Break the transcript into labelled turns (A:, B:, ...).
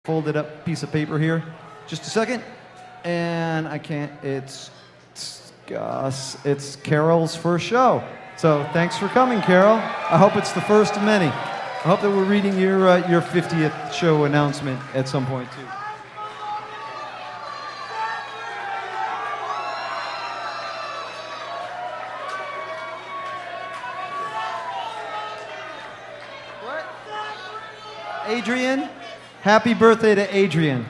A: folded up piece of paper here. Just a second. And I can't, it's Carol's first show. So thanks for coming, Carol. I hope it's the first of many. I hope that we're reading your 50th show announcement at some point, too. What? Adrian? Happy birthday to Adrian.